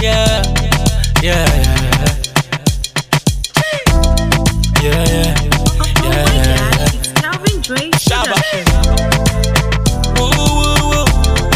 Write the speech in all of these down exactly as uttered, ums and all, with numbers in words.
Yeah, yeah, yeah. Yeah, yeah, Oh yeah, my yeah. God, it's Calvin Drake Shabba. production. Woo, woo, woo.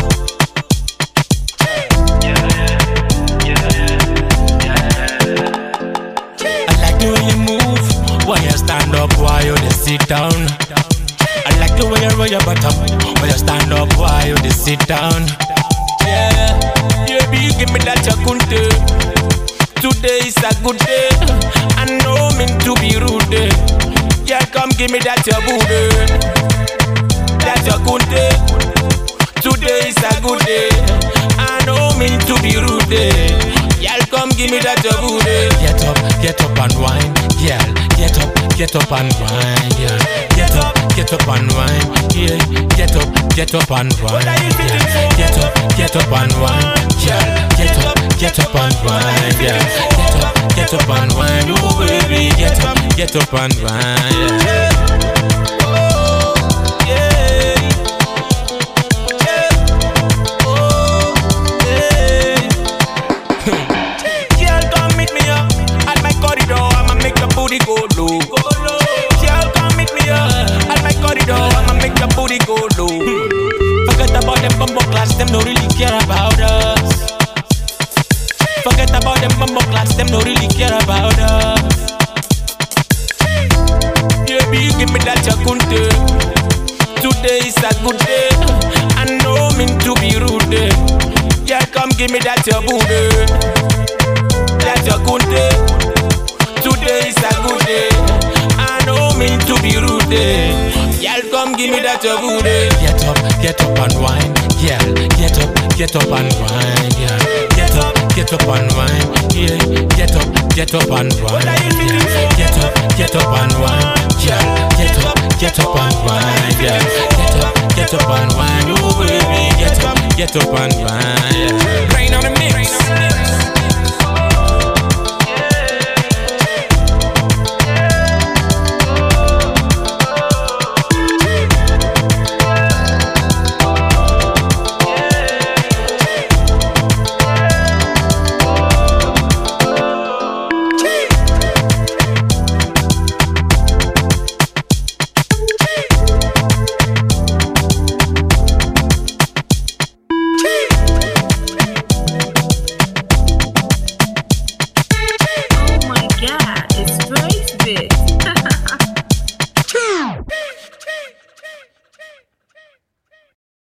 I like the way you move, why you stand up, why you just sit down. I like the way you roll your bottom, why you stand up, why you just sit down. Yeah, yeah, baby, give me that chakunte. Today is a good day, I know mean to be rude. Yeah, come give me that your booty, that your kunte. Today is a good day, I know mean to be rude. Y'all come give me that your booty. Get up, get up and wine, yeah. Get up, get up and wine, yeah. Get up, get up and wine, yeah. Get up, get up and wine, yeah. Get up, get up and wine, yeah. Get up, get up and wine, yeah. Get up, get up and wine, oh baby. Get up, get up and wine, yeah. Booty go low. Girl, come meet me up at my corridor. I'ma make your booty go low. Forget about them bumbo class, them don't really care about us. Forget about them bumbo class, them don't really care about us. Yeah, baby, give me that chakunte. Today is a good day, I know mean to be rude. Yeah, come give me that your booty, that your kunte. Today is a good day, I know mean to be rude. Y'all come give me that your booty. Get up, get up and wine, yeah. Get up, get up and wine, yeah. Get up, get up and wine, yeah. Get up, get up and wine, yeah. Get up, get up and wine, yeah. Get up, get up and wine, yeah. Get up, get up and wine, oh baby. Get up, get up and wine, yeah. Rain on the mix.